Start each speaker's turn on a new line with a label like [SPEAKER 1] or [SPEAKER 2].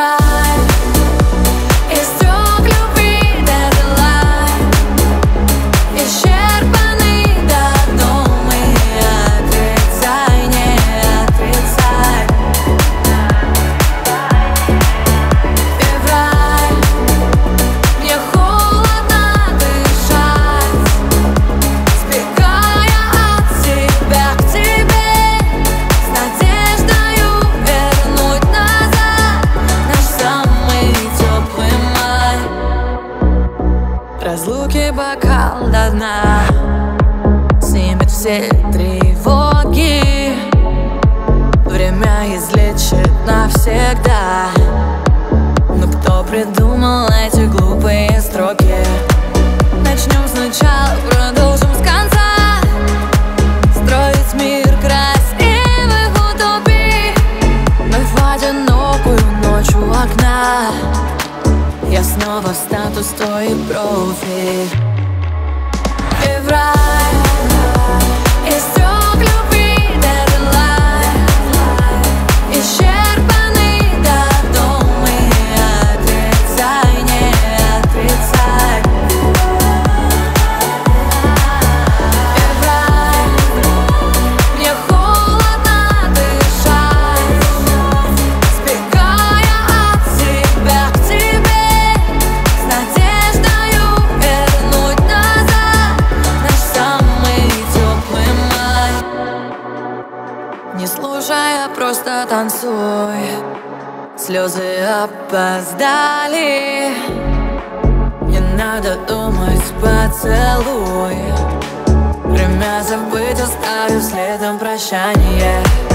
[SPEAKER 1] рай, из трёх любви дедлайн, исчерпанный до дома. Отрицай, не отрицай. И в рай, мне холодно дышать, сбегая от себя к тебе, с надеждою вернуть назад наш самый теплый май. Разлуки бокал до дна снимет все тревоги. Время излечит навсегда. Но кто придумал эти глупые строки? Начнем сначала, продолжим с конца. Строить мир красивых утопий. Мы в одинокую ночь у окна. Я снова в статус той профи. И в рай, из трёх любви дедлайн, исчерпанный до дома. Отрицай, не отрицай. И в рай, мне холодно дышать, сбегая от себя к тебе, с надеждою вернуть назад наш самый теплый май. Не слушай, а просто танцуй. Слезы опоздали. Не надо думать, поцелуй. Время забыть, оставив следом прощание.